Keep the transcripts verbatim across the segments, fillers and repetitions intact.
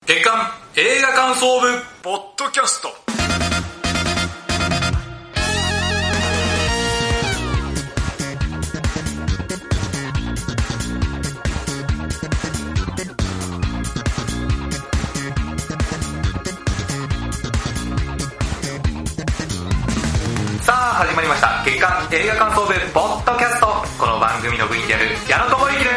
月刊映画感想部ポッドキャスト。さあ始まりました月刊映画感想部ポッドキャスト。この番組の部員である矢野智之です。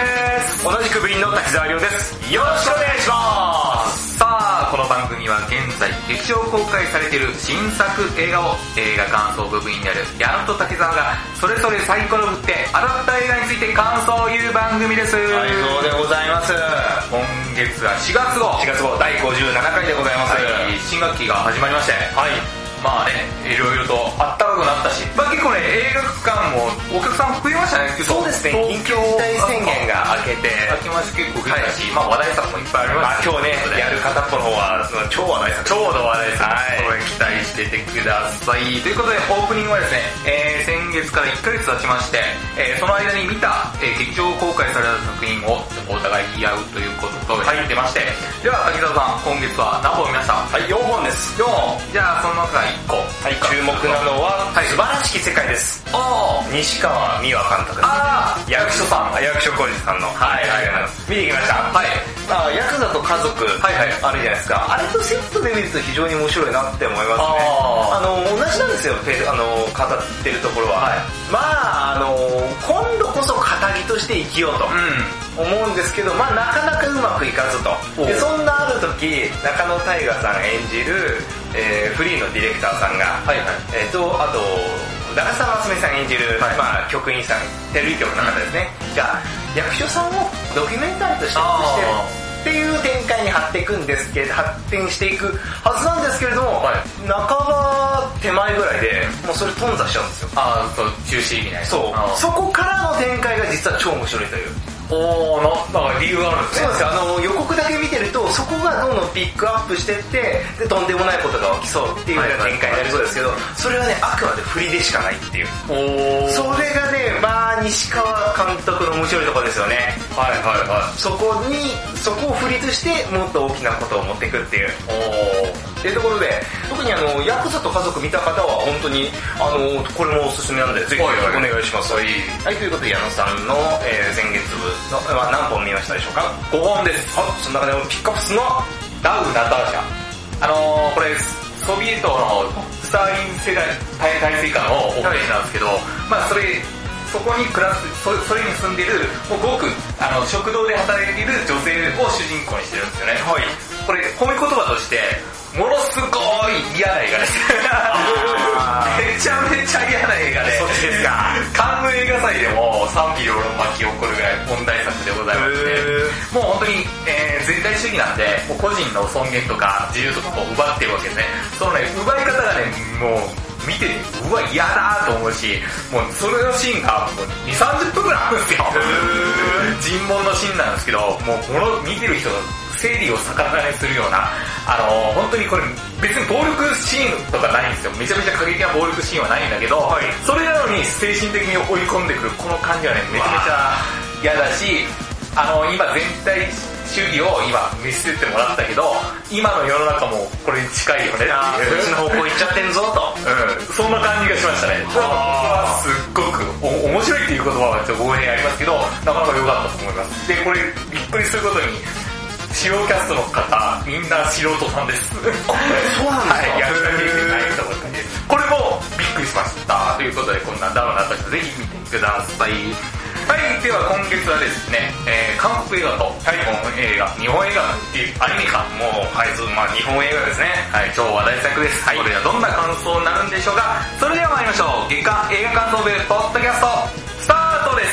同じく部員の滝沢亮です。よろしくお願いします。 さあこの番組は現在劇場公開されている新作映画を映画感想部部員である矢野と滝沢がそれぞれサイコロを振って当たった映画について感想を言う番組です。 はい、そうでございます。 今月はしがつ号しがつ号だいごじゅうななかいでございます。 はい、新学期が始まりまして、はい、まあね、いろいろとあったかくなったし、まあ結構ね、映画館もお客さん増えましたね。 そうですね、緊急事態宣言が明けて、 明けまして結構増えたし、はい、まあ話題作もいっぱいあります。まあ今日ね、やる片っぽの方は超話題作。 超の話題作。はい。これ期待しててください。ということで、オープニングはですね、えー、先月からいっかげつ経ちまして、えー、その間に見た、えー、劇場公開された作品をお互い言い合うということと入ってまして、はい、では滝沢さん、今月は何本見ました？ はい、よんほんです。 よんほん。じゃあその中からいっこ。 はい、注目なのは、はい、素晴らしき世界です。 ああ、 西川美和監督です。 ああ、役所さん。 役所広司さんの。はいはいはい。見てきました。はい。まあ、ヤクザと家族、はいはい、あるじゃないですか。あれとセットで見ると非常に面白いなって思いますね。あ, あの、同じなんですよ、あの、語ってるところは。はい、まあ、あの、今度こそ語りとして生きようと。うん、思うんですけど、まあなかなかうまくいかずと。でそんなある時、中野大河さん演じる、えー、フリーのディレクターさんが、はいはい、えー、とあと長澤まさみさん演じる、はい、まあ、局員さん、テレビ局の方ですね、うん、が役所さんをドキュメンタリーとしてしてるっていう展開に発展いくんですけど発展していくはずなんですけれども、はい、半ば手前ぐらいでもうそれ頓挫しちゃうんですよ。 ああ、そう、中止みたいな。 そうそこからの展開が実は超面白いという。 おー、な、なんか理由があるんですね。 そうですよ。あの予告だけ見てるとそこがどんどんピックアップしてってでとんでもないことが起きそうっていうような展開になりそうですけど、それはねあくまで振りでしかないっていう。おー、それがね、まあ西川監督の面白いところですよね。はいはいはい。そこにそこを振りとしてもっと大きなことを持っていくっていう。おー、っていうところで特にあのヤクザと家族見た方は本当にあのこれもおすすめなんでぜひお願いします。はい、はい、ということで矢野さんの、えー、先月分の、まあ、何本見ましたでしょうか？ ごほんです。 はい、その中でもピックアップするのはダウ・ナターシャ。あのー、これソビエトのスターリン世代大水下のお話なんですけど、はい、まあそれそこに暮らす そ, それに住んでいるもうごくあの食堂で働いている女性を主人公にしてるんですよね。はい、これ褒め言葉としてものすごい嫌な映画ですめちゃめちゃ嫌な映画で、 そっちですか。 カンヌ映画祭でも賛否両論巻き起こるぐらい問題作でございまして、もう本当に、えー、全体主義なんでもう個人の尊厳とか自由とかを奪ってるわけですね。そのね、奪い方がね、もう見ててうわ嫌だと思うし、もうそれのシーンがもうにじゅうさんじゅっぷんぐらいあるんですよ尋問のシーンなんですけど、もうこの見てる人が生理を逆さにするような、あのー、本当にこれ別に暴力シーンとかないんですよ。めちゃめちゃ過激な暴力シーンはないんだけど、はい、それなのに精神的に追い込んでくるこの感じはね、めちゃめちゃ嫌だし、あのー、今全体主義を今見せてもらったけど、今の世の中もこれに近いよねっていう、 そっちの方向行っちゃってんぞと、 うん、そんな感じがしましたね。これはすっごくお面白いっていう言葉はちょっと語弊ありますけど、なかなか良かったと思います。でこれびっくりすることに主要キャストの方みんな素人さんですそうなんですか。はい、役者経験ない人ばっかりです。これもびっくりしましたということで、こんなダウンなった人ぜひ見てください。はい、では今月はですね、えー、韓国映画と日本映画、日本映画っていうアニメ化、もう、はい、まあ日本映画ですね。はい、超話題作です。はい、これはどんな感想になるんでしょうか。それでは参りましょう。月刊映画感想部ポッドキャストスタートです。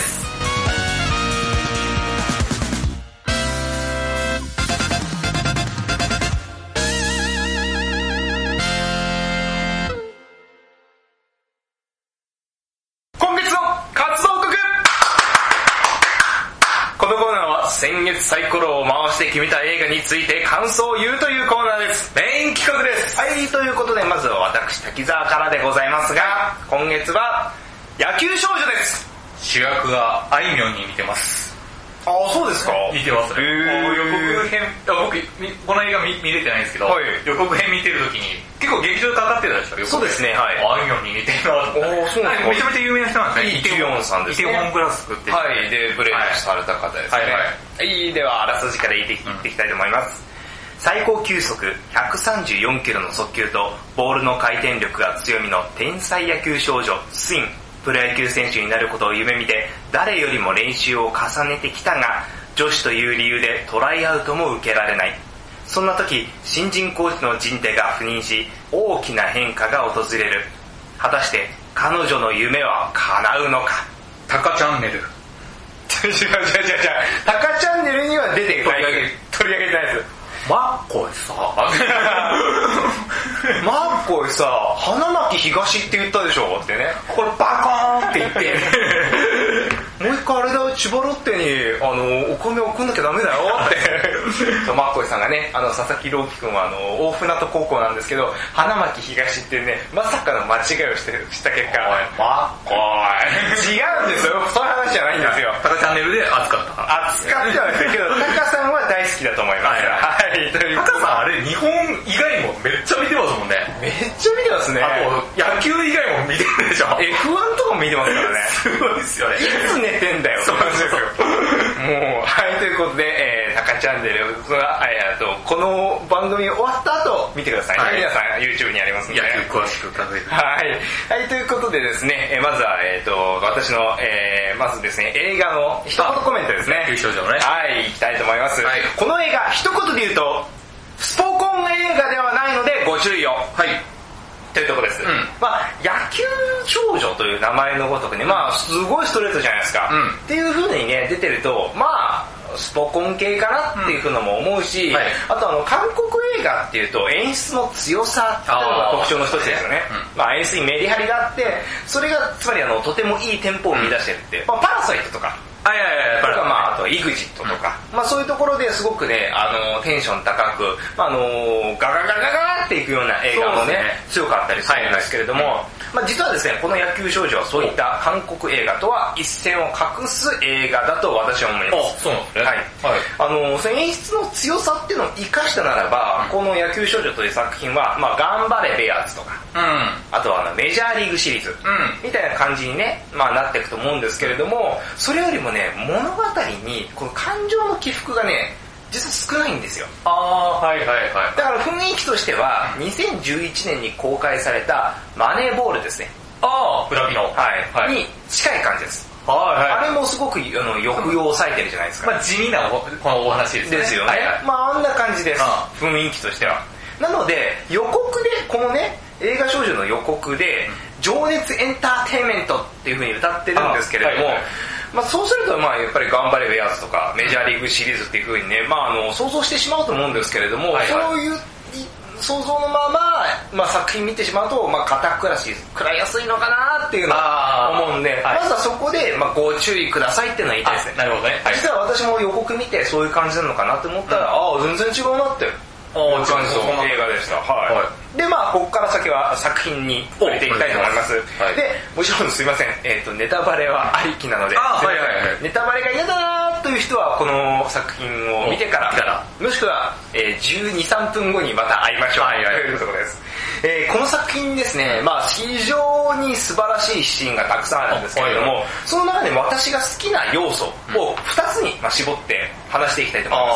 先月サイコロを回して決めた映画について感想を言うというコーナーです。メイン企画です。はい、ということでまずは私滝沢からでございますが、今月は野球少女です。 主役があいみょんに似てます。 ああ、そうですか。 似てますね。予告編、僕、この映画 見, 見れてないんですけど、はい、予告編見てるときに、結構劇場でかかってたでしょ。 そうですね、はい。 あんよんに似てるなと思って。おそうなんですか。めちゃめちゃ有名な人なんですね。 イテウォンさんですね。 イテウォンクラス作って。 はい、で、ブレイクされた方ですね。はい、はいはい、では、あらすじから言っていっていきたいと思います。うん、最高球速ひゃくさんじゅうよんキロの速球と、ボールの回転力が強みの天才野球少女、スイン。プロ野球選手になることを夢見て、誰よりも練習を重ねてきたが、女子という理由でトライアウトも受けられない。そんな時、新人コーチのジンテが赴任し、大きな変化が訪れる。果たして彼女の夢は叶うのか。 タカチャンネル。 違う違う違う違う。タカチャンネルには出てない。取り上げてないです。 マッコイさ、 マッコイさ、花巻東って言ったでしょってね。 これバコーンって言って。 もう一回あれだよ、千葉ロッテに、あの、お米送んなきゃダメだよって。マッコイさんがね、あの、佐々木朗希君は、あの、大船渡高校なんですけど、花巻東ってね、まさかの間違いをしてした結果、 マッコイ。違うんですよ。そういう話じゃないんですよ。 タカチャンネルで扱った。 扱ってはないですけど、タカさんは大好きだと思います。はい。 タカさんあれ日本以外もめっちゃ見てますもんね。 めっちゃ見てますね。 あと野球以外も見てるでしょ。 エフワン とかも見てますからね。 すごいですよね。 いつ寝てんだよ。そうなんですよ。もう、はい、ということで、えー、タカチャンネル、えー、とこの番組終わった後見てくださいね。はい、皆さん YouTube にありますので。 野球詳しく数えて。 はい。はい、ということでですね、えー、まずは、えー、と私の、えー、まずですね、映画の一言コメントですね。 野球少女のね。 はい、いきたいと思います。はい、この映画、一言で言うと、スポコン映画ではないのでご注意を。はい。というところです。うん、まあ、野球少女という名前のごとくね、まあ、すごいストレートじゃないですか。うん、っていう風にね、出てると、まあ、スポコン系かなっていう風のも思うし、うんはい、あとあの、韓国映画っていうと演出の強さっていうのが特徴の一つですよね。うん、まあ、演出にメリハリがあって、それが、つまりあの、とてもいいテンポを生み出してるって、うん、まあ、パラサイトとか、 あ、いやいやいや、 とか、まあ、あと、イグジットとか、うん、まあ、そういうところですごくね、あの、テンション高く、まあ、あの、ガガガガガーっていくような映画もね、ね強かったりするんですけれども、はいはい、まあ、実はですね、この野球少女はそういった韓国映画とは一線を画す映画だと私は思います。 あ、そうなんですね。 はい。はい、あの、その演出の強さっていうのを生かしたならば、うん、この野球少女という作品は、まあ、頑張れベアーズとか、うん、あとはあのメジャーリーグシリーズ、うん、みたいな感じにね、まあ、なっていくと思うんですけれども、それよりもね、物語にこの感情の起伏がね、実は少ないんですよ。 ああ、はいはいはい。 だから雰囲気としては、にせんじゅういちねんに公開されたマネーボールですね。 ああ、ブラピの。 はい。はい、に近い感じです。 はいはい。 あれもすごくあの抑揚を抑えてるじゃないですか。 まあ地味なおこのお話ですね。 ですよね。はいはい、まああんな感じです。雰囲気としては。なので、予告で、このね、映画少女の予告で、情熱エンターテインメントっていう風に歌ってるんですけれども、はいはい、まあ、そうするとまあやっぱり頑張れベアーズとかメジャーリーグシリーズっていう風にね、まあ、あの想像してしまうと思うんですけれども、はいはい、そういう想像のまま、まあ、作品見てしまうと、まあ、堅苦らしい、食らいやすいのかなっていうのを思うんで、はい、まずはそこで、まあ、ご注意くださいっていうのは言いたいですね。 なるほどね。 はい、実は私も予告見てそういう感じなのかなって思ったら、うん、ああ全然違うなっていう感じの映画でした。はい。はい、でまあここから先は作品に触れていきたいと思います。はい、でもちろんすいません、えっ、ー、とネタバレはありきなので、はいはいはい、ネタバレが嫌だなという人はこの作品を見てから、もしくは、えー、じゅうに、さんぷんごにまた会いましょう、はいはい、というところです。えー、この作品ですね、まあ非常に素晴らしいシーンがたくさんあるんですけれども、はいはい、その中で私が好きな要素をふたつに、まあ、絞って話していきたいと思います。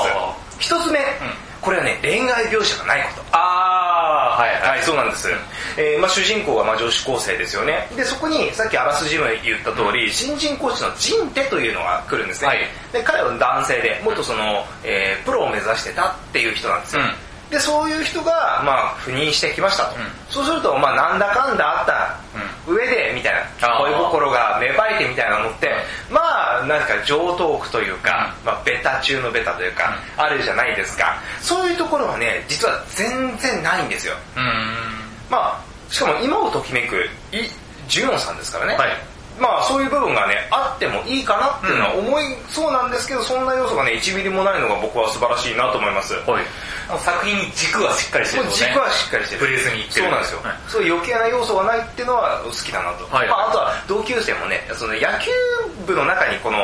ひとつめ、うん、これはね、恋愛描写がないこと。 あー、はい、はい、 はい、そうなんです。えー、まあ主人公はまあ女子高生ですよね。で、そこに、さっきあらすじも言った通り、新人コーチのジンテというのが来るんですね。はい、で、彼は男性で、もっとその、えー、プロを目指してたっていう人なんですよ。うん、で、そういう人が、まあ、赴任してきましたと。うん、そうすると、まあ、なんだかんだあった上で、みたいな、恋心が芽生えてみたいなのって、まあ、なんか上等句というか、まあ、ベタ中のベタというか、うん、あるじゃないですか。そういうところはね、実は全然ないんですよ。うん、まあ、しかも今をときめく、イ・ジュヨンさんですからね。はい、まあそういう部分がね、あってもいいかなっていうのは思いそうなんですけど、そんな要素がね、いちミリもないのが僕は素晴らしいなと思います。はい、 作品に軸はしっかりしてるんですね。 軸はしっかりしてる。 ブレずにいってる。 そうなんですよ。はい、そういう余計な要素がないっていうのは好きだなと。はい、まああとは同級生もね、その野球部の中にこの、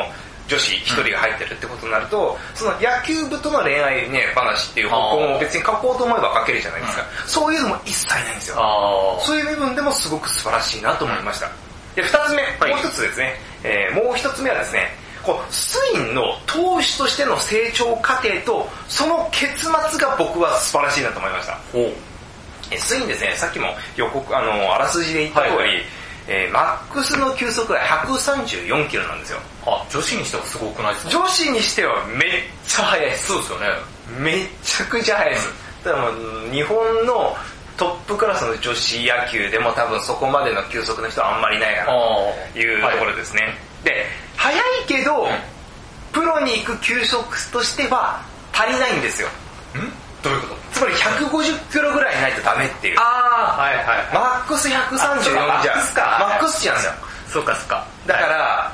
女子ひとりが入ってるってことになると、その野球部との恋愛ね話っていう方向も別に書こうと思えば書けるじゃないですか、うん、そういうのも一切ないんですよ。そういう部分でもすごく素晴らしいなと思いました、うん、でふたつめ、はい、もう一つですね、えー、もう一つ目はですね、こうスインの投手としての成長過程とその結末が僕は素晴らしいなと思いました。えスインですね、さっきも予告あのあらすじで言った通り、はいはい、えー、マックスの球速がひゃくさんじゅうよんキロなんですよ。 あ、女子にしてはすごくないですか？ 女子にしてはめっちゃ速いです。 そうですよね。 めちゃくちゃ速いです。うん、だからもう日本のトップクラスの女子野球でも多分そこまでの球速の人はあんまりいないかなというところですね。はい、で、速いけど、うん、プロに行く球速としては足りないんですよ。 ん？どういうこと？ つまりひゃくごじゅっキロぐらいないとダメっていう。 ああ、はいはい、はい。 マックスひゃくさんじゅうよんじゃ、マックス値なんですよ。 そうかそうか。 だから、はい、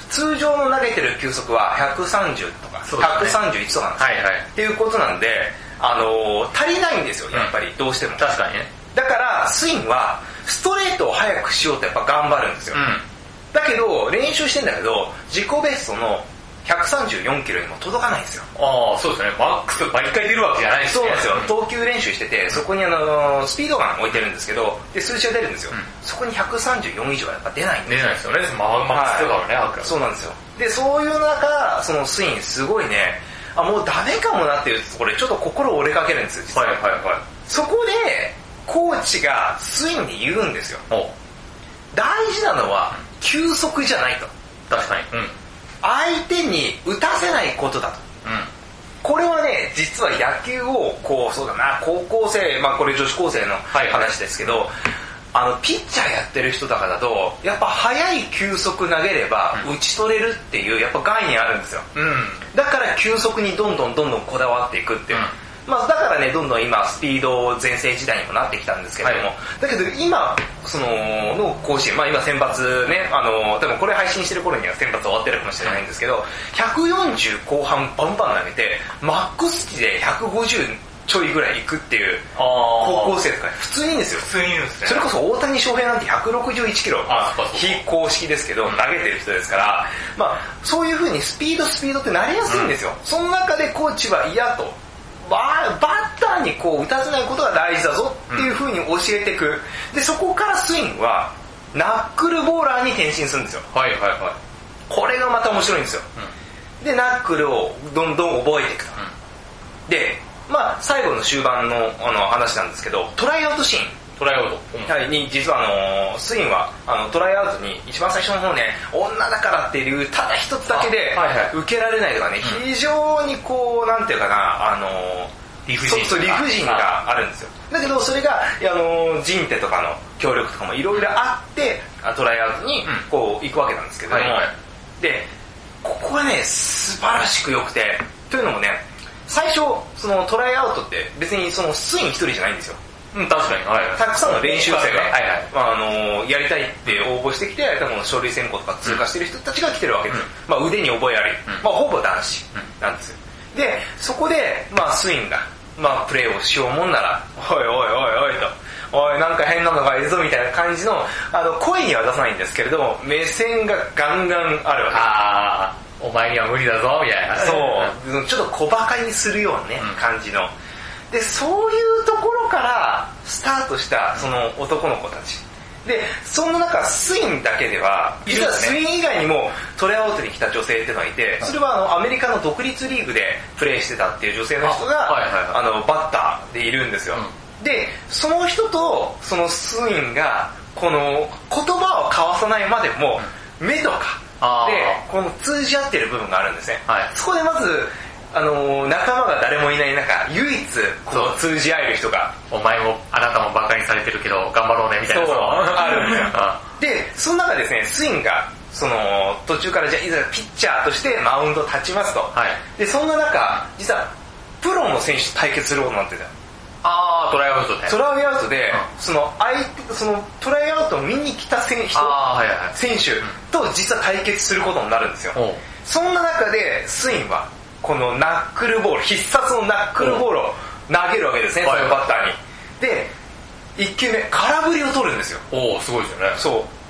通常の投げてる球速はひゃくさんじゅうとか、ね、ひゃくさんじゅういちとかなんですよ。はいはい。っていうことなんで、あのー、足りないんですよ、やっぱり、うん、どうしても。 確かにね。 だから、スインは、ストレートを速くしようとやっぱ頑張るんですよ。うん、だけど、練習してんだけど、自己ベストのひゃくさんじゅうよんキロにも届かないんですよ。 ああ、そうですね。マックス毎回出るわけじゃないですね。 そうなんですよ。投球練習してて、そこにあの、スピードガン置いてるんですけど、で、数字が出るんですよ。うん、そこにひゃくさんじゅうよん以上はやっぱ出ないんですよ。 出ないですよね。マックスとかはね、 はい、そうなんですよ。で、そういう中、そのスインすごいね、あ、もうダメかもなっていうところでちょっと心折れかけるんですよ、実は。はいはいはい。そこで、コーチがスインに言うんですよ。大事なのは、球速じゃないと。 確かに。うん。 相手に打たせないことだと、うん、これはね実は野球をこうそうだな高校生まあこれ女子高生の話ですけど、はいはい、あのピッチャーやってる人とかだとやっぱ速い球速投げれば打ち取れるっていうやっぱ概念あるんですよ、うん、だから球速にどんどんどんどんこだわっていくっていう、うん、まあ、だからねどんどん今スピード全盛時代にもなってきたんですけれども、はい、だけど今そのの甲子園、まあ、今選抜ねあの多分これ配信してる頃には選抜終わってるかもしれないんですけどひゃくよんじゅう後半バンバン投げてマックス値でひゃくごじゅうちょいぐらいいくっていう高校生とか普通にいいんですよ。 普通にいるんですね。 それこそ大谷翔平なんてひゃくろくじゅういちキロ非公式ですけど投げてる人ですから、まあ、そういう風にスピードスピードってなりやすいんですよ、うん、その中でコーチは嫌とバッターにこう打たせないことが大事だぞっていう風に教えていく。でそこからスイングはナックルボーラーに転身するんですよ。 はいはいはい。 これがまた面白いんですよ、うん、でナックルをどんどん覚えていくと、うん、でまあ最後の終盤のあの話なんですけどトライアウトシーントライアウト、うん、 はい、に実はあのスインはあのトライアウトに一番最初の方ね女だからっていうただ一つだけで受けられないとかね、はいはい、非常にこうなんていうかなあの理不尽そう理不尽があるんですよ。だけどそれがあのジンテとかの協力とかもいろいろあってトライアウトにこう行くわけなんですけども、はいはい、でここはね素晴らしく良くてというのもね最初そのトライアウトって別にそのスイン一人じゃないんですよ。 うん、確かに、はいはい、 たくさんの練習生が、はいはいまあ、あのやりたいって応募してきて多分書類選考とか通過してる人たちが来てるわけですよ、うんまあ、腕に覚えあり、うんまあ、ほぼ男子なんですよ。でそこで、まあ、スインが、まあ、プレーをしようもんならおいおいおいおいとおいなんか変なのがいるぞみたいな感じのあの声には出さないんですけれども目線がガンガンあるわけです。 あお前には無理だぞみたいな。 そうちょっと小馬鹿にするようなね、うん、感じのでそういうところからスタートしたその男の子たちでその中スインだけでは実はスイン以外にもトライアウトに来た女性っていうのがいてそれはあのアメリカの独立リーグでプレーしてたっていう女性の人が あ、はいはいはい、あのバッターでいるんですよ、うん、でその人とそのスインがこの言葉を交わさないまでも目とかでこの通じ合ってる部分があるんですね、はい、そこでまずあのー、仲間が誰もいない中唯一こう通じ合える人がお前もあなたもバカにされてるけど頑張ろうねみたいなそうあるんですよでその中でですねスインがその途中からじゃあいざピッチャーとしてマウンド立ちますと、はい、でそんな中実はプロの選手と対決することになってた。 ああトライアウトでトライアウトで、うん、その相手そのトライアウトを見に来た選手、はいはい、選手と実は対決することになるんですよ、うん、そんな中でスインはこのナックルボール必殺のナックルボールを投げるわけですね、そのバッターに。でいっきゅうめ空振りを取るんですよ。 おおすごいですよね。 そう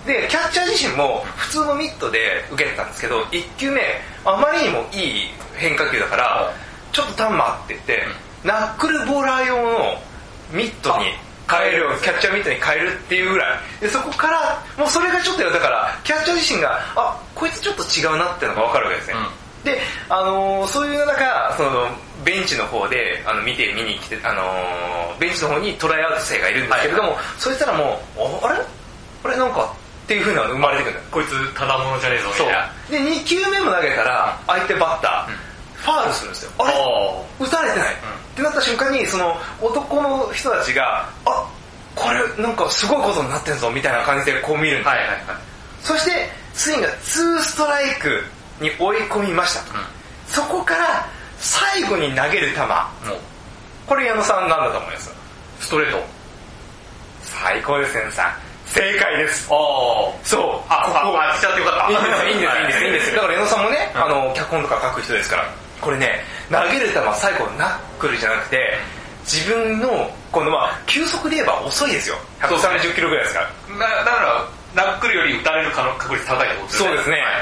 でキャッチャー自身も普通のミットで受けてたんですけど、いっきゅうめあまりにもいい変化球だから、うん、ちょっとタンマーって言って、うん、ナックルボーラー用のミットに変える、キャッチャーミットに変えるっていうぐらいで、そこからもうそれがちょっとだからキャッチャー自身があこいつちょっと違うなっていうのが分かるわけですね、うん、で、あのー、そういう中そのベンチの方であの見て見に来て、あのー、ベンチの方にトライアウト生がいるんですけれども、はいはい、そしたらもうあれあれなんかっていう風なのが生まれてくるんだよ。 こいつただものじゃねえぞみたいな。 でにきゅうめも投げたら相手バッター、うん、ファールするんですよ。あれ打たれてない、うん、ってなった瞬間にその男の人たちがあこれなんかすごいことになってんぞみたいな感じでこう見るんです、はいはいはい、そしてスインがツーストライクに追い込みましたと、うん、そこから最後に投げる球、うん、これ矢野さんなんだと思います？ ストレート。 最高ですねさん、正解です。 ああ、 そう。 あ、ここあ、しちゃってよかった。 いいんです、いいんです、いいんです、いいんです。だから矢野さんもね、あの脚本とか書く人ですから、これね投げる球最後ナックルじゃなくて自分のこのまあ球速で言えば遅いですよ。ひゃくさんじゅっキロぐらいですから。 だからナックルより打たれる確率高いってことですね。 そうですね。はい、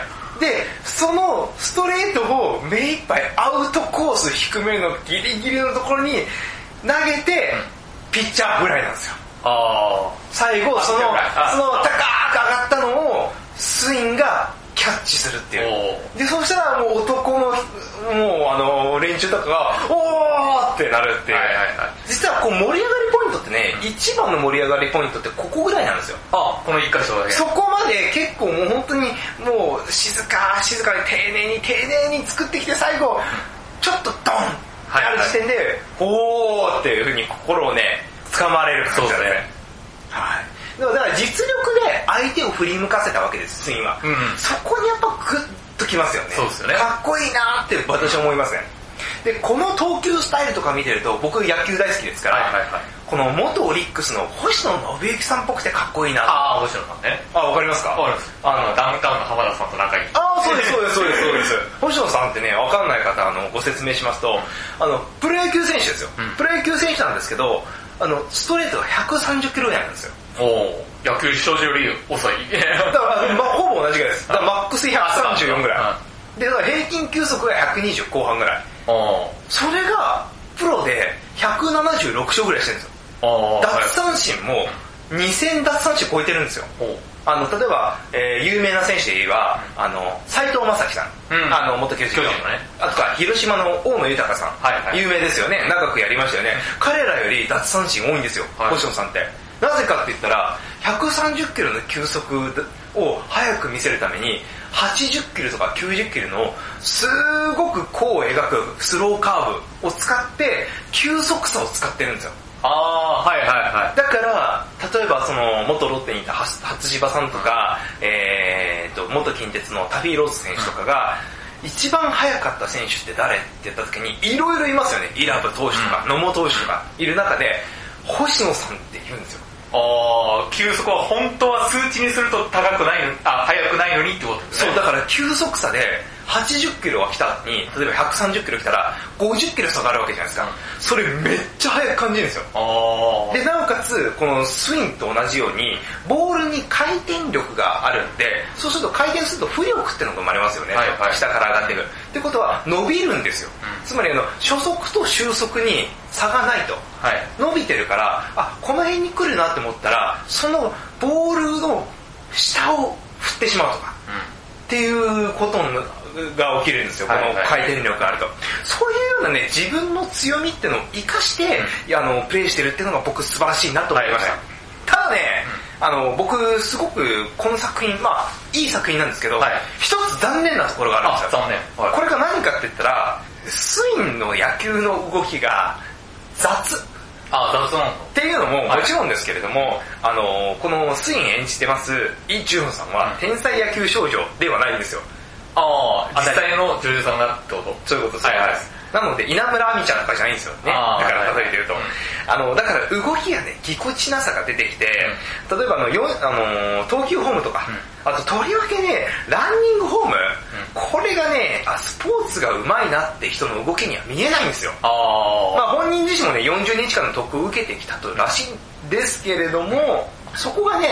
でそのストレートを目いっぱいアウトコース低めのギリギリのところに投げて、うん、ピッチャーフライなんですよ。あ最後そのその高く上がったのをスインがキャッチするっていう。でそうしたらもう男のもうあの連中とかがおーってなるっていう、はいはいはい、実はこう盛り上がりポイントってね、一番の盛り上がりポイントってここぐらいなんですよ。 あこの一箇所だけ。 そこまで結構もう本当にもう静か静かに丁寧に丁寧に作ってきて最後ちょっとドンってある時点で、はいはい、おーっていう風に心をね掴まれる感じだね。はい。だから実力で相手を振り向かせたわけです、スインは、うんうん。そこにやっぱグッときますよね。 そうですよね。 かっこいいなって私は思いますね。で、この投球スタイルとか見てると、僕野球大好きですから、はいはいはい、この元オリックスの星野信之さんっぽくてかっこいいな。 ああ、星野さんね。 あ、わかりますか？ わかります。あの、ダウンタウンの浜田さんと仲いい。 ああ、そうです、そうです、そうです、そうです。星野さんってね、わかんない方、あの、ご説明しますと、あの、プロ野球選手ですよ。うん、プロ野球選手なんですけど、あのストレートがひゃくさんじゅっキロぐらいなんですよ。 おお、野球少女より遅い。 だから、まあ、ほぼ同じぐらいです。だからマックスひゃくさんじゅうよんぐらい。で、だから平均球速がひゃくにじゅう後半ぐらい。それがプロでひゃくななじゅうろく勝ぐらいしてるんですよ。奪三振もにせん奪三振超えてるんですよ。あの例えば、えー、有名な選手で言えば、うん、あの斉藤正樹さん、うん、あの元球児のね、あとか広島の大野豊さん、はいはい、有名ですよね。長くやりましたよね。彼らより奪三振多いんですよ、はい、星野さんって。なぜかって言ったらひゃくさんじゅっキロの球速を速く見せるためにはちじゅっキロとかきゅうじゅっキロのすごく弧を描くスローカーブを使って球速差を使ってるんですよ。 ああ、はいはいはい。 だから例えばその元ロッテにいた初芝さんとか、えー、と元近鉄のタフィーローズ選手とかが、うん、一番速かった選手って誰って言った時にいろいろいますよね。イラブ投手とか、うん、野茂投手とかいる中で星野さんって言うんですよ。 ああ、球速は本当は数値にすると高くないの、あ、速くないのにってことですね。 そう、だから球速差ではちじゅっキロが来たのに、例えばひゃくさんじゅっキロ来たらごじゅっキロ差があるわけじゃないですか。それめっちゃ速く感じるんですよ。あで、なおかつこのスインと同じようにボールに回転力があるんで、そうすると回転すると浮力っていうのが生まれますよね、はいはい、下から上がっていくってことは伸びるんですよ、うん、つまりあの初速と終速に差がないと、はい、伸びてるから、あ、この辺に来るなって思ったらそのボールの下を振ってしまうとか、うん、っていうことが起きるんですよ、この回転力があると、はいはい、そういうようなね自分の強みっていうのを生かして、うん、あのプレイしてるっていうのが僕素晴らしいなと思いました、はいはい、ただね、うん、あの僕すごくこの作品、まあいい作品なんですけど、はい、一つ残念なところがあるんですよ。 残念、はい、 これが何かって言ったらスインの野球の動きが雑ああ、雑なのっていうのももちろんですけれども、はい、あのこのスイン演じてますイ・ジュンさんは天才野球少女ではないんですよ。 ああ、実際の女優さんがってこと？ そういうことです、はいはい、なので稲村亜美ちゃんとかじゃないんですよね。だから例えて言うと、はいはい、あのだから動きがねぎこちなさが出てきて、うん、例えばあのよあの投球フォームとか、うん、あととりわけねランニングフォーム、うん、これがねあスポーツが上手いなって人の動きには見えないんですよ。あ、まあ、本人自身もねよんじゅうにちかんの特訓を受けてきたとらしいんですけれども、そこがね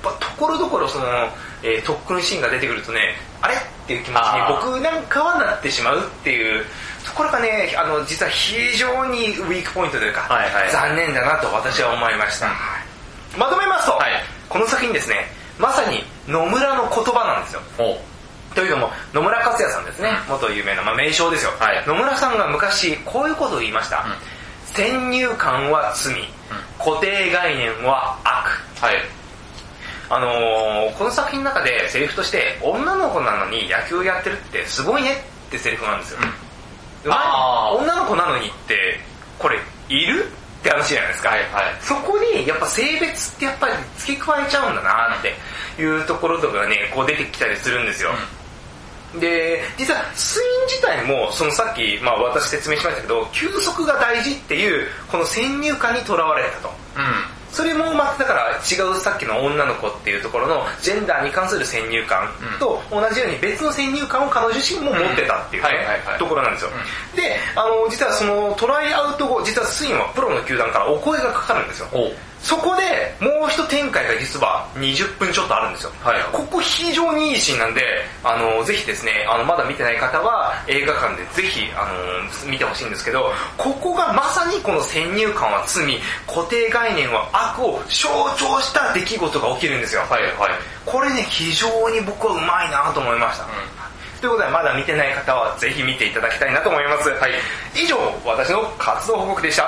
ぱところどころその、えー、特訓シーンが出てくるとね、あれっていう気持ちに僕なんかはなってしまうっていうところがね、あの実は非常にウィークポイントというか、はいはい、残念だなと私は思いました、うん、まとめますと、はい、この作品ですね、まさに野村の言葉なんですよ。というのも野村克也さんですね、うん、元有名な、まあ、名将ですよ、はい、野村さんが昔こういうことを言いました、うん、先入観は罪、うん、固定概念は悪、はい、あのー、この作品の中でセリフとして女の子なのに野球をやってるってすごいねってセリフなんですよ、うん、あ女の子なのにってこれいるって話じゃないですか、はいはい、そこにやっぱ性別ってやっぱり付け加えちゃうんだなっていうところとかがねこう出てきたりするんですよ、うん、で実はスイン自体もそのさっき、まあ、私説明しましたけど球速が大事っていうこの先入観にとらわれたと、うん、それもまただから違うさっきの女の子っていうところのジェンダーに関する先入観と同じように別の先入観を彼女自身も持ってたっていう、ねうん、ところなんですよ、うん、であの実はそのトライアウト後実はスインはプロの球団からお声がかかるんですよ。そこでもう一展開が実はにじゅっぷんちょっとあるんですよ、はい、ここ非常にいいシーンなんであのぜひですねあのまだ見てない方は映画館でぜひあの見てほしいんですけど、ここがまさにこの先入観は罪、固定概念は悪を象徴した出来事が起きるんですよ、はいはい、これね非常に僕はうまいなと思いました、うん、ということでまだ見てない方はぜひ見ていただきたいなと思います、はい、以上私の活動報告でした。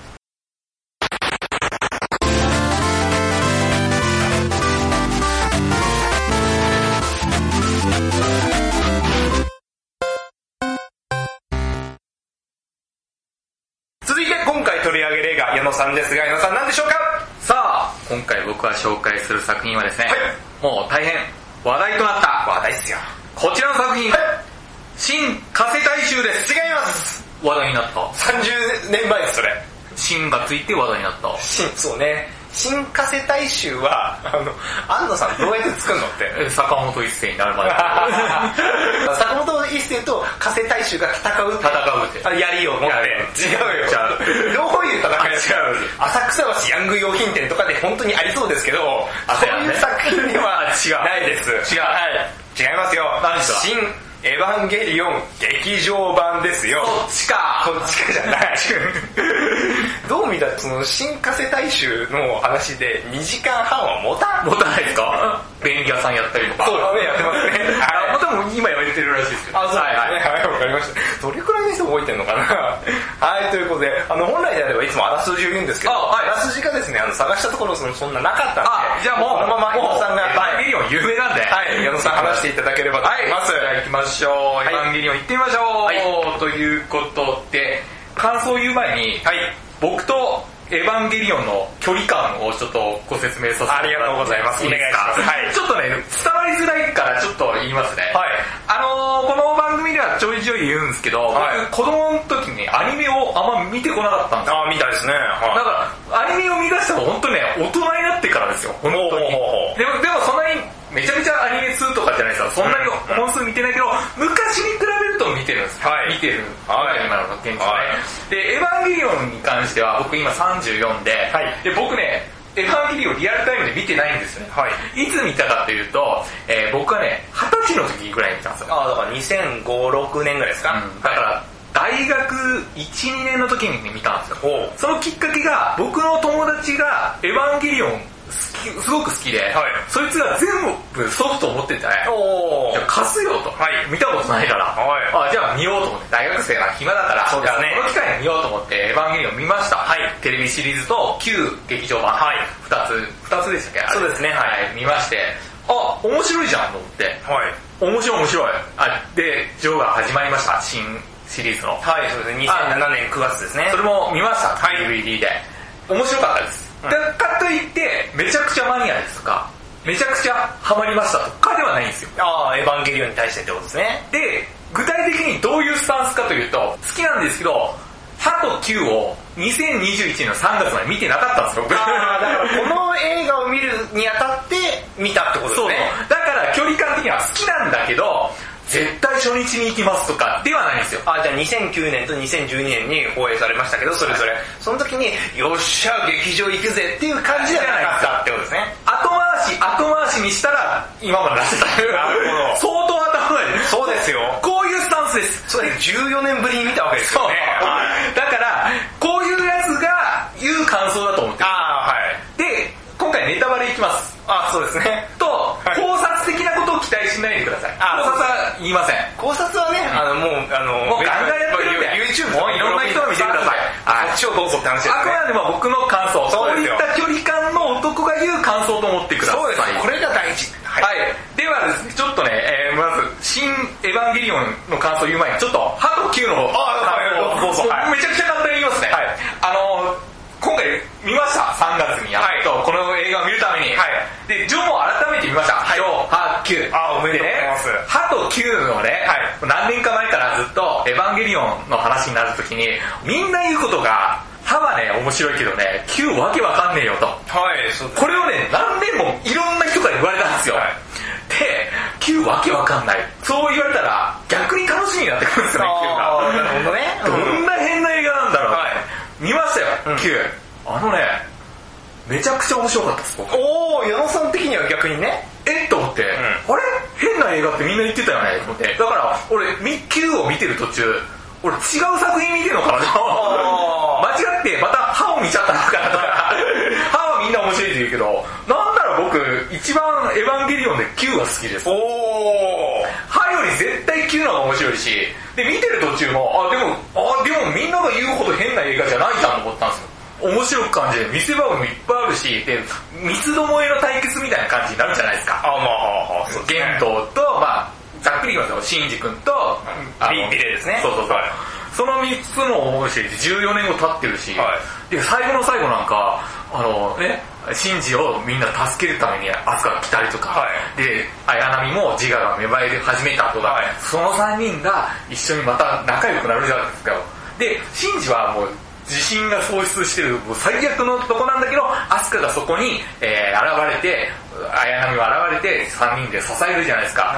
矢野さんですが、矢野さん何でしょうか。 さあ今回僕が紹介する作品はですね、はい、もう大変話題となった話題ですよこちらの作品、はい、新加瀬大衆です。 違います。 話題になったさんじゅうねんまえですそれ。 新がついて話題になった新、そうね、新加瀬大衆はあの安野さんどうやって作るのって坂本一生になるまで坂本一生と加瀬大衆が戦う戦うってあ槍を持って違うよどういう戦いですか。浅草橋ヤング用品店とかで本当にありそうですけどそういう作品にはないです。 違う、はい、 違いますよ。 何ですか。 新エヴァンゲリオン劇場版ですよ。 そっちか。 そっちかじゃないどう見たらその新加瀬大衆の話でにじかんはんは持たん持たないですか。便利屋さんやったりとか。 そうだね、やってますねまたも今やめてるらしいですけど。 あ、そうですね、はいはい、わかりました。どれくらいの人覚えてるのかなはい、ということであの本来であればいつもあらすじを言うんですけど、あ、はい、あらすじがですねあの探したところそんななかったんで、 あ、じゃあもうこのまま矢野さんがエヴァンゲリオン有名なんで、 はい、矢野さん話していただければと思います。 はい、じゃあ行きましょう、はい、エヴァンゲリオン行ってみましょう、はい、ということで感想を言う前に、はい、僕とエヴァンゲリオンの距離感をちょっとご説明させてもらってありがとうございます。 いいですか。 お願いします。はい、 ちょっとね伝わりづらいからちょっと言いますね。はい、あのー、この番組ではちょいちょい言うんですけど、はい、僕子供の時にアニメをあんま見てこなかったんですよ。 ああ、見たいですね。はい、 だからアニメを見出したの本当ね大人になってからですよ。本当に。でもでもそんなにめちゃめちゃアニメツーとかじゃないですよ。そんなに本数見てないけど、昔に比べると見てるんですよ。はい、見てる。はい、今の現実ね、はい。で、エヴァンゲリオンに関しては僕今さんじゅうよんで、はい、で僕ね、エヴァンゲリオンリアルタイムで見てないんですよね。はい、いつ見たかというと、えー、僕はね、はたちの時ぐらいに見たんですよ。 ああ、だからにせんご、ろくねんぐらいですか。 うん、だから、大学いち、にねんの時に見たんですよ。そのきっかけが、僕の友達がエヴァンゲリオンすごく好きで、はい、そいつが全部ソフトを持っててね、お貸すよと、はい、見たことないから、はい、あじゃあ見ようと思って、大学生が暇だから、そうですね、この機会に見ようと思ってエヴァンゲリオン見ました、はい、テレビシリーズと旧劇場版、はい、ふたつ、ふたつでしたっけ。 そうですね、はい、 見まして、あ、面白いじゃんと思って、はい、面白い面白い。あで、ジョーが始まりました、新シリーズの。 はい、そうですね、にせんななねんくがつですね。 それも見ました、はい、ディーブイディー で。面白かったです。だかといってめちゃくちゃマニアですとかめちゃくちゃハマりましたとかではないんですよ。 ああ、エヴァンゲリオンに対してってことですね。 で、具体的にどういうスタンスかというと、好きなんですけどはときゅうをにせんにじゅういちねんのさんがつまで見てなかったんですよ。 ああ、だからこの映画を見るにあたって見たってことですね。 そう、だから距離感的には好きなんだけど絶対初日に行きますとかではないんですよ。 あ、じゃあにせんきゅうねんとにせんじゅうにねんに放映されましたけど、それぞれ、はい、その時によっしゃ劇場行くぜっていう感じじゃなかったってことですね。 後回し後話にしたら今まで出せた。 なるほど。 相当頭がいい。 そうですよ。 こういうスタンスです。 そうです。じゅうよねんぶりに見たわけですよね。 だからこういうやつが言う感想だと思ってる。 ああ、はい。 で今回ネタバレいきます。 あ、そうですね。 と、はい、考察的なことを期待しないでください。考察は言いません。 考察はね、あのもうあのもうガンガンやってるんで、 YouTube もういろんな人が見てください。 あっちをどうぞって話ですね。 あくまでも僕の感想。そういった距離感の男が言う感想と思ってください。 そうです。これが大事。 はい。はい、ではですね、ちょっとね、えー、まず新エヴァンゲリオンの感想を言う前にちょっとハときゅうの方。 あ、はい、どうぞ。 めちゃくちゃ簡単に言いますね。はい。あの今回見ましたさんがつにやっと、はい、この映画を見るために、はい、でジョーも改めて見ました、はい、ジョー、ハ、キュー。 あ、おめでとうございます。 ハとキューのね、はい、何年か前からずっとエヴァンゲリオンの話になるときにみんな言うことが、ハはね面白いけどね、キューわけわかんねえよと、 はい、そうです。 これをね何年もいろんな人から言われたんですよ、はい、でキューわけわかんない、そう言われたら逆に楽しみになってくるんですよね、キューが。 なるほどね。 どんな変な映画なんだろう、はい、見ましたよ、うん、キュー。あのね、めちゃくちゃ面白かったです、僕。 おー、矢野さん的には逆にね。 えっと思って、うん、あれ変な映画ってみんな言ってたよねと思って。だから、俺、キューを見てる途中、俺違う作品見てるのかなと。間違って、また歯を見ちゃったのかなとか。歯はみんな面白いって言うけど、なんなら僕、一番エヴァンゲリオンでキューが好きです。おー。歯より絶対キューの方が面白いし、で、見てる途中も、あ、でも、あ、でもみんなが言うほど変な映画じゃないじゃんと思ったんですよ。面白く感じで、見せ場もいっぱいあるし、で、三つどもえの対決みたいな感じになるじゃないですか。あ、まあ、はあ、そうですね。玄道と、まあ、ざっくり言いますと、シンジ君と、 ビレですね。 そうそうそう。はい、その三つの面白いってじゅうよねんご経ってるし、はい、で、最後の最後なんか、あのね、シンジをみんな助けるためにアスカが来たりとか、はい、で、綾波も自我が芽生え始めたとか、はい、そのさんにんが一緒にまた仲良くなるじゃないですか。で、シンジはもう、自信が喪失してる最悪のとこなんだけど、アスカがそこに、えー、現れて、綾波が現れてさんにんで支えるじゃないですか、はい、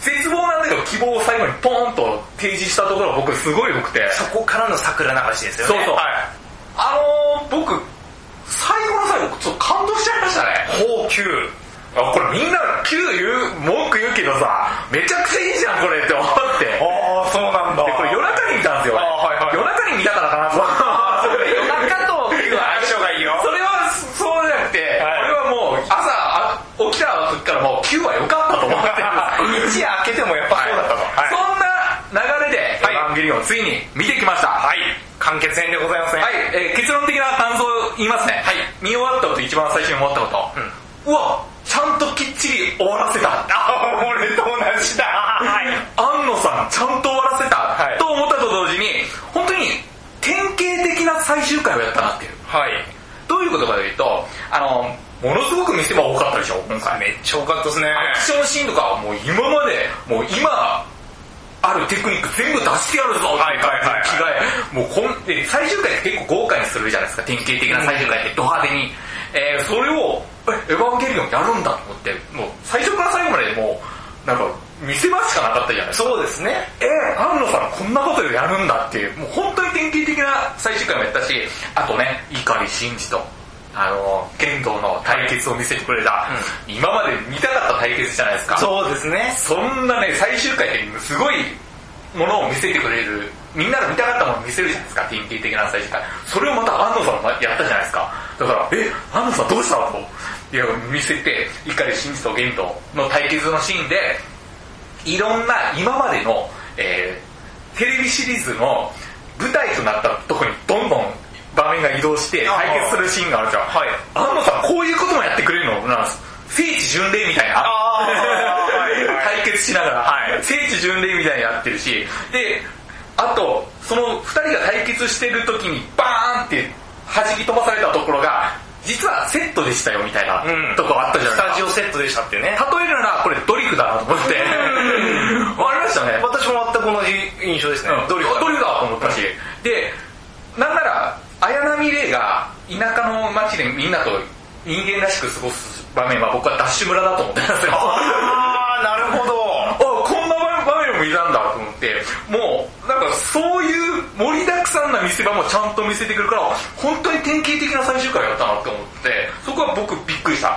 絶望なんだけど希望を最後にポーンと提示したところが僕すごい良くて、 そこからの桜流しですよね。 そうそう、はい、あのー、僕最後の最後ちょっと感動しちゃいましたね。 ほう、キュー。 あ、これみんなキュー言う文句言うけどさ、めちゃくちゃいいじゃんこれって思って。 ああ、そうなんだ。 で、これ夜中に見たんですよ。あ、はいはい、夜中に見たからかなと。 夜中とキューは相性がいいよ。 それはそうじゃなくて、はい、俺はもう朝起きた時からもうキューは良かったと思ってる。 一夜明けてもやっぱそうだったと。はい、 そんな流れで、はい、エヴァンゲリオンをついに見てきました。 はい。完結編でございますね。 はい。えー、結論的な感想を言いますね。はい。見終わったこと、一番最初に思ったこと。うん、うわ、ちゃんときっちり終わらせた。 あ、俺と同じだ。はい。 庵野さん、ちゃんと終わらせた、はい、と思ったと同時に、本当に典型的な最終回をやったなっていう。はい。どういうことかというと、あの、ものすごく見せ場多かったでしょ、今回。 めっちゃ多かったですね。 アクションシーンとかはもう今まで、もう今、あるテクニック全部出してやるぞっていう感じで着替え、もうこんで最終回って結構豪華にするじゃないですか、典型的な最終回ってド派手に、えー、それをえエヴァンゲリオンやるんだと思って、もう最初から最後までもうなんか見せ場しかなかったじゃないですか。 そうですね。 えー、庵野さんこんなことやるんだっていう、もう本当に典型的な最終回もやったし、あとね、碇シンジとあの剣道の対決を見せてくれた、うん、今まで見たかった対決じゃないですか。 そうですね。 そんなね、最終回ってすごいものを見せてくれる、みんなが見たかったものを見せるじゃないですか、典型的な最終回。それをまた庵野さんがやったじゃないですか。だからえ庵野さんどうしたのといや見せて、碇シンジと剣道の対決のシーンでいろんな今までの、えー、テレビシリーズの舞台となったところにどんどん場面が移動して対決するシーンがあるじゃん。はい、庵野さんこういうこともやってくれるのなん聖地巡礼みたいな対決しながら、はい、聖地巡礼みたいにやってるし、であとそのふたりが対決してる時にバーンって弾き飛ばされたところが実はセットでしたよみたいな、うん、とこあったじゃないですか。 スタジオセットでしたってね。 例えるならこれドリフだなと思ってわかりましたね。 私も全く同じ印象ですね、うん、 ドリフだドリフだと思ったし、うん、でなんなら綾波レイが田舎の町でみんなと人間らしく過ごす場面は僕はダッシュ村だと思ってたんですよ。 ああ、なるほど。 あ、こんな場面もいたんだと思って、もうなんかそういう盛りだくさんな見せ場もちゃんと見せてくるから、本当に典型的な最終回だったなって思って、そこは僕びっくりした。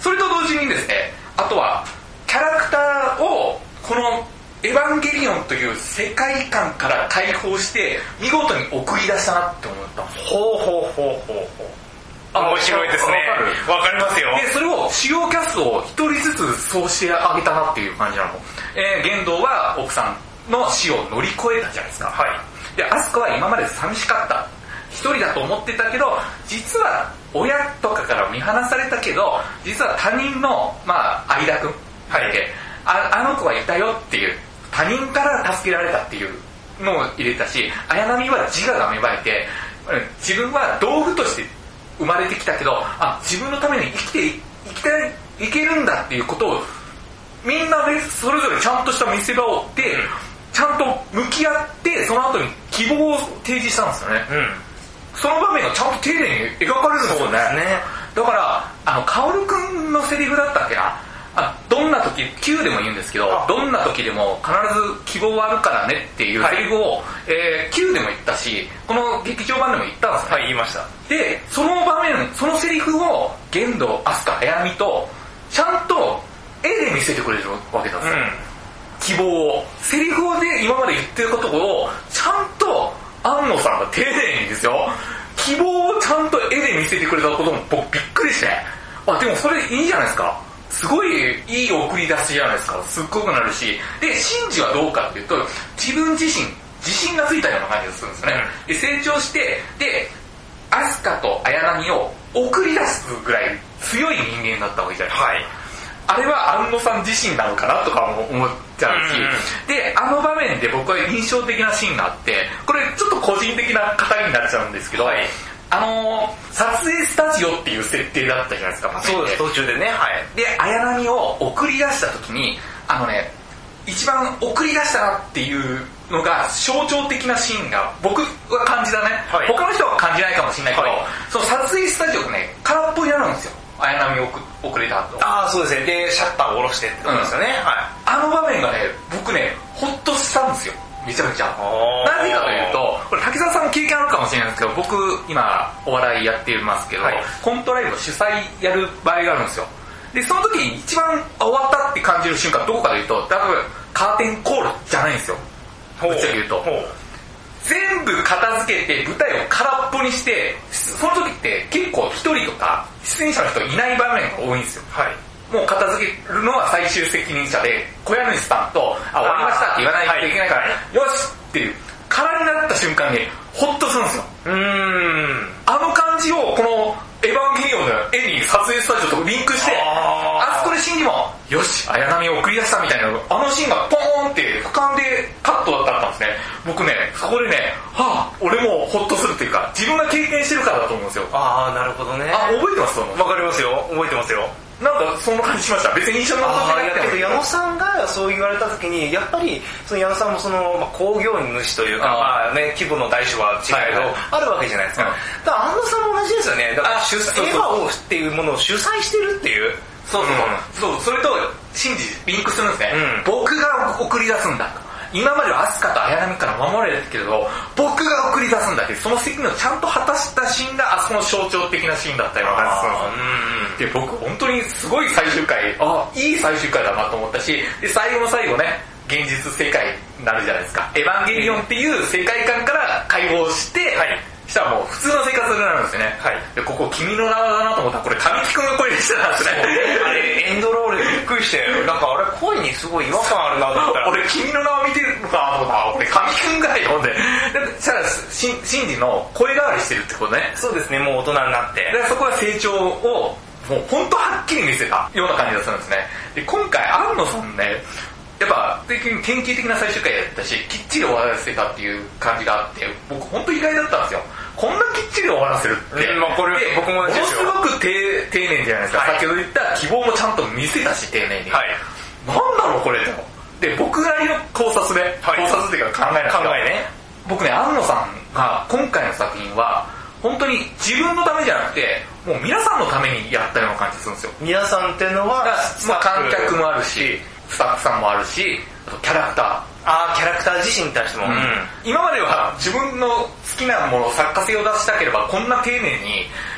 それと同時にですね、あとはキャラクターをこのエヴァンゲリオンという世界観から解放して見事に送り出したなって思ったんです。 ほうほうほうほうほう。面白いですね。わかりますよ。 でそれを主要キャストを一人ずつそうしてあげたなっていう感じなの。えー、玄道は奥さんの死を乗り越えたじゃないですか。はい。でアスカは今まで寂しかった、一人だと思ってたけど、実は親とかから見放されたけど、実は他人のまあ相田君、はい、あ, あの子はいたよっていう、他人から助けられたっていうのを入れたし、綾波は自我が芽生えて、自分は道具として生まれてきたけど、あ、自分のために生きて生きていけるんだっていうことをみんなでそれぞれちゃんとした見せ場を追って、ちゃんと向き合って、その後に希望を提示したんですよね、うん、その場面がちゃんと丁寧に描かれるんですよ ね, ねだからあの薫くんのセリフだったっけな、あ、どんな時、Q でも言うんですけど、どんな時でも必ず希望はあるからねっていうセリフを、はい、えー、Q でも言ったし、この劇場版でも言ったんですよね。 はい、言いました。 で、その場面、そのセリフを玄道、飛鳥、綾波とちゃんと絵で見せてくれるわけなんですよ、うん、希望を。セリフで今まで言ってることをちゃんと庵野さんが丁寧にですよ、希望をちゃんと絵で見せてくれたことも僕びっくりして、あ、でもそれいいじゃないですか、すごいいい送り出しじゃないですか。すっごくなるし、でシンジはどうかっていうと、自分自身自信がついたような感じがするんですよね、うん、で成長して、で飛鳥と綾波を送り出すぐらい強い人間だったわけじゃないですか、はい、あれは庵野さん自身なのかなとかも思っちゃうし、うんうん、であの場面で僕は印象的なシーンがあって、これちょっと個人的な語りになっちゃうんですけど、はい、あのー、撮影スタジオっていう設定だったじゃないですか。 そうです、途中でね、はい。 で綾波を送り出した時に、あのね、一番送り出したなっていうのが象徴的なシーンが僕は感じたね、はい、他の人は感じないかもしれないけど、はい、その撮影スタジオがね空っぽになるんですよ、綾波を送れた後。 ああ、そうですね。でシャッターを下ろしてってことですよね、うん、はい、 あの場面がね、僕ねホッとしたんですよ、めちゃめちゃ。なぜかというと、これ滝沢さんも経験あるかもしれないんですけど、僕今お笑いやってますけど、はい、コントライブの主催やる場合があるんですよ。でその時に一番終わったって感じる瞬間どこかというと、多分カーテンコールじゃないんですよ、ぶっちゃけ言うと。全部片付けて舞台を空っぽにして、その時って結構一人とか出演者の人いない場面が多いんですよ、はい、もう片付けるのは最終責任者で小家主さんと、あ、終わりましたって言わないといけないから、はい、よしっていう空になった瞬間にホッとするんですよ。うーん、あの感じをこのエヴァンゲリオンの絵に撮影スタジオとリンクして、あそこでシンジもよし綾波を送り出したみたいな、あのシーンがポーンって俯瞰でカットだったんですね。僕ねそこでね、はぁ、俺もホッとするっていうか、自分が経験してるからだと思うんですよ。 ああ、なるほどね。 あ、覚えてます？ わかりますよ、覚えてますよ。 なんかそんな感じしました。別に印象に残ってなくても。 けど矢野さんがそう言われた時に、やっぱりその矢野さんもその、まあ、興行主というか、まあね、規模の大小は違えど、はいはい、あるわけじゃないですか、うん、だから安野さんも同じですよね。だから主エヴァをっていうものを主催してるっていう。 そうそう、うん、そう、それとシンジリンクするんですね、うん、僕が送り出すんだと。今までは飛鳥と綾波から守られるけれど、僕が送り出すんだって、その責任をちゃんと果たしたシーンがあそこの象徴的なシーンだったような感じするんですよ。で、僕本当にすごい最終回、あ、いい最終回だなと思ったし、で最後の最後ね、現実世界になるじゃないですか。エヴァンゲリオンっていう世界観から解放して、はい、したらもう普通の生活になるんですよね、はい、でここ君の名はだなと思ったら、これ神木くんが声でしてたんですね。 あれエンドロールでびっくりして、なんかあれ声にすごい違和感あるなと思ったら、 俺君の名は見てるのかと思ったら、神木くんが読んで、でしたらシンジの声変わりしてるってことね。 そうですね、もう大人になって、 でそこは成長をもう本当はっきり見せたような感じがするんですね。で今回庵野さんね、やっぱ典型的な最終回だったし、きっちり終わらせたっていう感じがあって、僕本当意外だったんですよ。こんなきっちり終わらせるって、 うん、まあ、これ僕もものすごく丁寧じゃないですか、はい、先ほど言った希望もちゃんと見せたし丁寧に、はい、なんだろうこれと。で僕なりの考察で、はい、考察っていうか考えなんですけど、考えね、僕ね、庵野さんが今回の作品は本当に自分のためじゃなくて、もう皆さんのためにやったような感じするんですよ。 皆さんっていうのはまあ、観客もあるし、スタッフさんもあるし、あとキャラクター、 あー、キャラクター自身に対しても、うん、 今までは自分の好きなもの、作家性を出したければこんな丁寧にきっち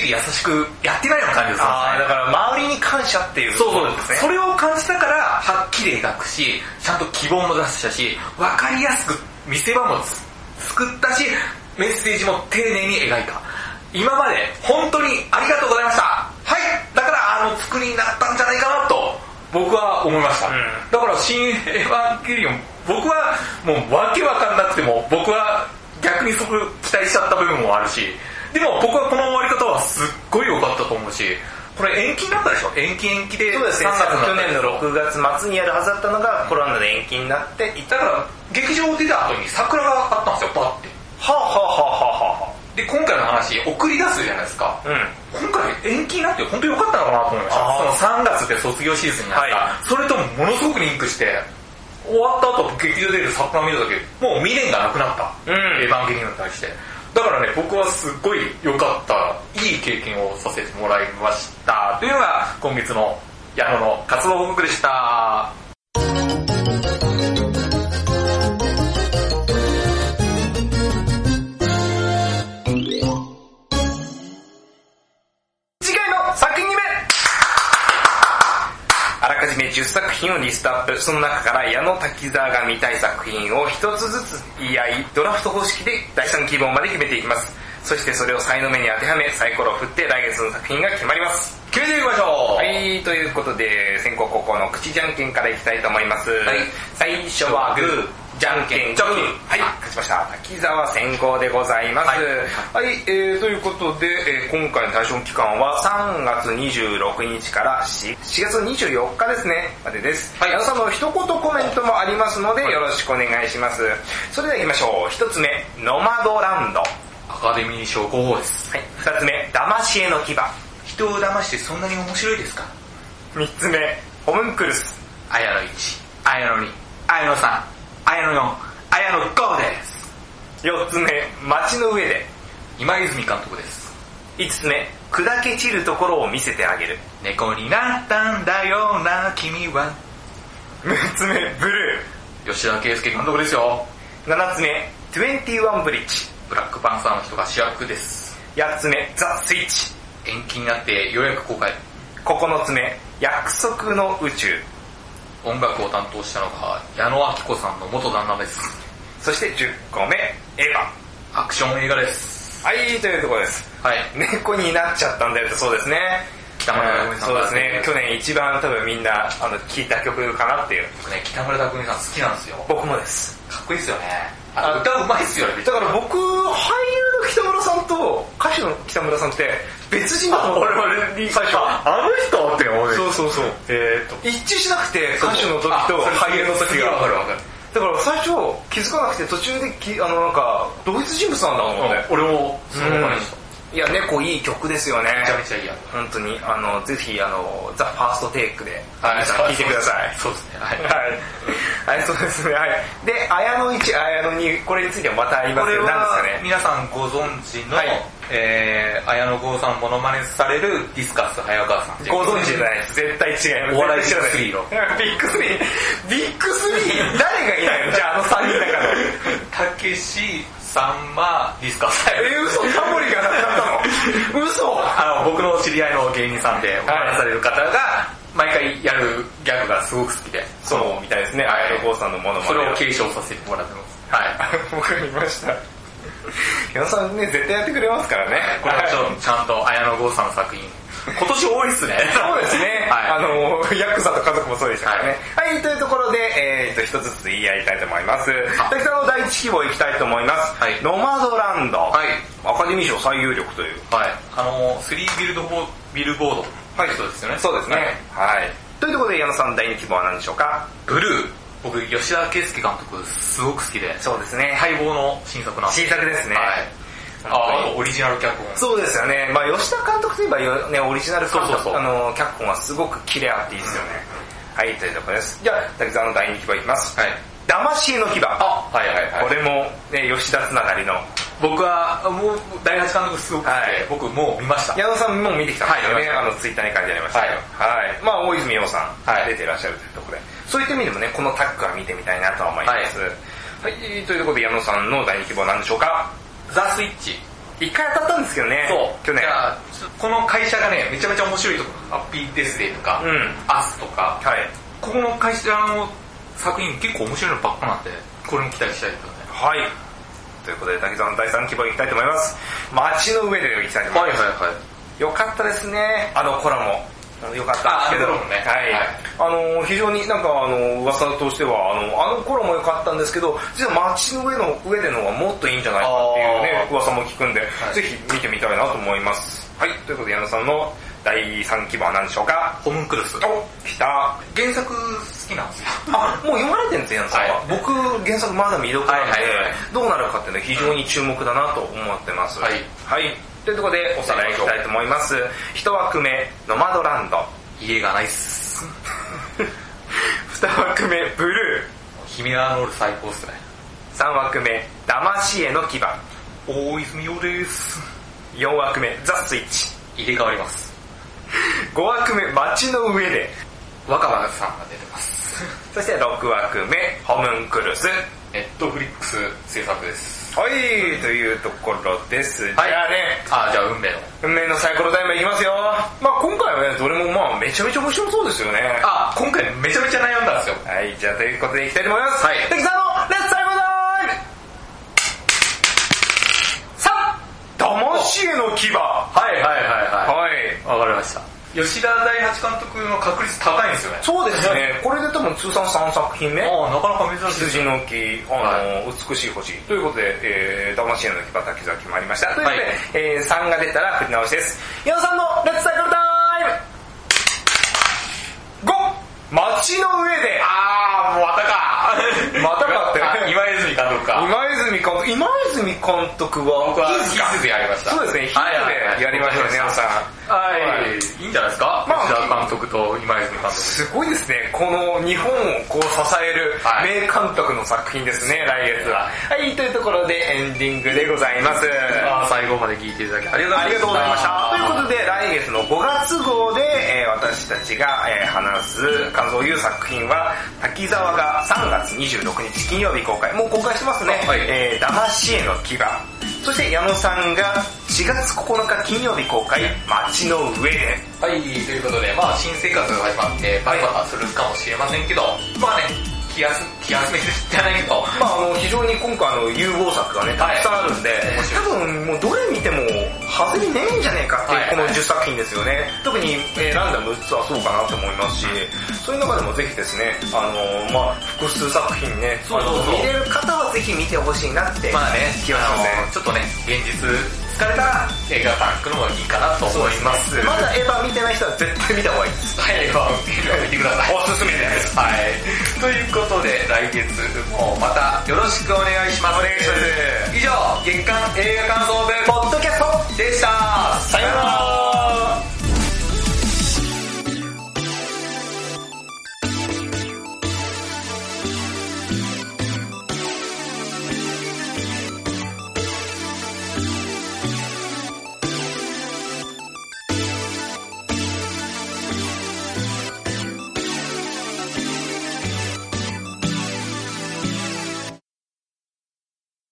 り優しくやってないような感じでするんですね。 ああ、だから周りに感謝っていうそうそうですね。それを感じたからはっきり描くし、ちゃんと希望も出したし、分かりやすく見せ場も作ったし、メッセージも丁寧に描いた。今まで本当にありがとうございました。はい、だからあの作りになったんじゃないかなと僕は思いました、うん、だから新エヴァンゲリオン、僕はもうわけわかんなくても僕は逆にそこ期待しちゃった部分もあるし、でも僕はこの終わり方はすっごい良かったと思うし、これ延期になったでしょ。延期延期でそうですね、去年のろくがつまつにやるはずだったのがコロナで延期になって、 だから劇場出た後に桜があったんですよ、バッて。 はあはあはあはあはあ。 で今回の話送り出すじゃないですか、うん、今回延期になって本当に良かったのかなと思いました。そのさんがつで卒業シーズンになった、はい、それともものすごくリンクして終わった後劇場出る桜見るだけもう未練がなくなった、うん、エヴァンゲリオンに対して。だからね、僕はすっごい良かったいい経験をさせてもらいましたというのが今月の矢野の活動報告でした。 じゅっさく品をリストアップ。その中から矢野滝沢が見たい作品を一つずつ言い合い、ドラフト方式でだいさん希望まで決めていきます。そしてそれを才能目に当てはめサイコロを振って来月の作品が決まります。 決めていきましょう。 はい、ということで先攻後攻の口じゃんけんからいきたいと思います、はい、最初はグーじゃんけんチョキ。はい、勝ちました滝沢先行でございます。はい、はい、えー、ということで、えー、今回の対象期間はさんがつにじゅうろくにちからしがつにじゅうよっかですねまでです。はい、矢野さんの一言コメントもありますのでよろしくお願いします。それでは行きましょう。一つ目、ノマドランド、 アカデミー賞候補です。 はい、二つ目、騙し絵の牙、 人を騙してそんなに面白いですか。 三つ目、ホムンクルス、 綾野いち、綾野に、綾野さん、綾野よん、綾野ごです。 四つ目、街の上で、 今泉監督です。 五つ目、砕け散るところを見せてあげる、 猫になったんだよな君は。 六つ目、ブルー、吉田圭佑監督ですよ。 七つ目、にじゅういちブリッジ、 ブラックパンサーの人が主役です。 八つ目、ザ・スイッチ、 延期になってようやく公開。 九つ目、約束の宇宙、 音楽を担当したのが矢野顕子さんの元旦那です。 そしてじゅっこめ、エヴァ、アクション映画です。 はい、というところです。 はい、 猫になっちゃったんだよって。そうですね、 北村匠海さん、 そうですね、去年一番多分みんなあの聴いた曲かなっていう。 僕ね、北村匠海さん好きなんですよ。 僕もです。 かっこいいですよね。あ、歌うまいっすよね。 だから僕、俳優の北村さんと歌手の北村さんって別人だと思って、 俺々に最初あの人って思う。 そうそうそう、えー、っと一致しなくて、歌手の時と俳優の時が。 分かる分かる。 だから最初気づかなくて途中できあのなんか同一人物なんだと思って。 俺もその場にした。 いや、猫いい曲ですよね。 めちゃめちゃいいや。 本当に、あの、ぜひ、あの、ザ・ファーストテイクで、皆さん聴いてください。 そうですね。はい。 はい。はい、そうですね。はい。で、綾野いち、綾野に、これについてはまた言いますけど、何ですかね。 皆さんご存知の、はい、えー、綾野剛さんモノマネされるディスカス早川さん。 ご存知じゃないです。絶対違います。 お笑いビッグスリーの。 ビッグスリー。ビッグスリー誰がいないのじゃあ、あのさんにんの中の。 たけし、さんま、ディスカス。 えー、嘘、タモリがなかったの嘘。 あの、僕の知り合いの芸人さんでお話しされる方が、毎回やるギャグがすごく好きで。 そうみたいですね、綾野剛さんのものまね。 それを継承させてもらってます。はい。 わかりました。矢野さんね、絶対やってくれますからね。 これはちょっとちゃんと綾野剛さんの作品。今年多いっすね。 そうですね。はい、あの、ヤクザと家族もそうでしたからね。はい、はい、というところで、えー、っと、一つずつ言い合いたいと思います。滝沢の第一希望いきたいと思います。はい、ノマドランド。はい。アカデミー賞最有力という。 はい。あの、スリービルドボビルボード。はい。そうですよね。 そうですね。はい。というところで、矢野さん第二希望は何でしょうか。 ブルー。僕、吉田圭佑監督、すごく好きで。 そうですね。 待望の新作なんです。 新作ですね。はい。 あオリジナル脚本。 そうですよね。まあ吉田監督といえばね、オリジナル監督、そうそうそう、あの脚本はすごくキレあっていいですよね。うん、はい、というところです。じゃあ滝沢の第二希望いきます。はい。騙し絵の牙。あ、 はいはいはい。 これもね、吉田つながりの。 僕はもう第八監督すごく好きで、はい、僕もう見ました。 矢野さんも見てきたんですよね。はい、あのツイッターに書いてありましたけど。はい。はい、まあ大泉洋さん、はい、出ていらっしゃるというところで、そういった意味でもね、このタッグは見てみたいなと思います。はい、はい、というところで矢野さんの第二希望は何でしょうか。 ザ・スイッチ。 一回当たったんですけどね。そう。去年。 じゃあ、今この会社がね、めちゃめちゃ面白いところ。ハッピーデスデーとか、うん、アスとか、はい、ここの会社の作品結構面白いのばっかなんで、これも期待したいですよね。 はい。ということで、滝沢のだいさん希望いきたいと思います。街の上でいきたいと思います。はいはいはい。よかったですね、あのコラボ。よかったんですけど、ね、はい、はい、あの非常になんかあの噂としてはあのあの頃も良かったんですけど、実は街の上の上でのはもっといいんじゃないかっていうね噂も聞くんで、はい、ぜひ見てみたいなと思います。はい、ということで矢野さんのだいさん希望は何でしょうか？ ホムンクルス。お、 来た。 原作好きなんですよ。 あ、もう読まれてるんですよ、矢野さんは。はい、僕原作まだ未読なんで、はいはいはい、どうなるかっていうのは非常に注目だなと思ってます。はい。はい。というところでおさらいいきたいと思います。一枠目、ノマドランド。 家がないっす。 二枠目、ブルー。ヒメアノール最高っすね。 三枠目、ダマシエの牙。 大泉洋です。 四枠目、ザ・スイッチ。 入れ替わります。 五枠目、街の上で。 若葉さんが出てます。 そして六枠目、ホムンクルス。 ネットフリックス制作です。 はい、というところです。はい、 じゃあね、あ、じゃあ運命の。 運命のサイコロタイムいきますよ。まあ今回はね、どれもまあめちゃめちゃ面白そうですよね。 あ、今回めちゃめちゃ悩んだんですよ。 はい、じゃあということでいきたいと思います。はい。滝さんのレッツサイコロタイムさん、魂の牙。 はいはいはいはい。はい。わかりました。吉田大八監督の確率高いんですよね。 そうですね。これで多分通算さんさく品目。 ああ、なかなか珍しい。 羊の木、あの、はい、美しい星。ということで、えー、魂の牙滝沢決まりました。ということで、はい、えー、さんが出たら振り直しです。矢野さんのレッツサイクルタイム !ご! 街の上で。 あー、もうまたか。 またかって。 今泉監督か。 今泉監督。今泉監督は、 僕はヒズでやりました。 そうですね、ヒズでやりましたね、矢野さん。 はい、いいんじゃないですか、まあ、吉田監督と今泉監督。 すごいですね、この日本をこう支える名監督の作品ですね、はい、来月は。はい、というところでエンディングでございます。 あ、最後まで聞いていただきありがとうございました。 ということで、来月のごがつ号で、えー、私たちが、えー、話す、感想を言う作品は、滝沢がさんがつにじゅうろくにち金曜日公開。もう公開してますね。はい、えー、魂への牙。そして矢野さんがしがつここのか金曜日公開、街の上で。 はい、ということで、まあ新生活が始まってバタバタするかもしれませんけど、まあね、気休気休めるじゃないけど、 まああの非常に今回の融合作がね、たくさんあるんで、はい、多分もうどれ見ても外れねえんじゃねえかっていう、はい、このじゅっさく品ですよね。特に、えー、ランダムむっつはそうかなと思いますし、そういう中でもぜひですね、あのー、まあ複数作品ね、そうそうそう、見れる方はぜひ見てほしいなってまあね、気がしますね。ちょっとね、現実疲れたら映画館行くのもいいかなと思います。 まだエヴァ見てない人は絶対見た方がいいです。 はい、エヴァ見てください。 おすすめです。 はい。ということで、来月もまたよろしくお願いします。 お願いします。 以上、月間映画感想部ポッドキャストでした。 さよなら。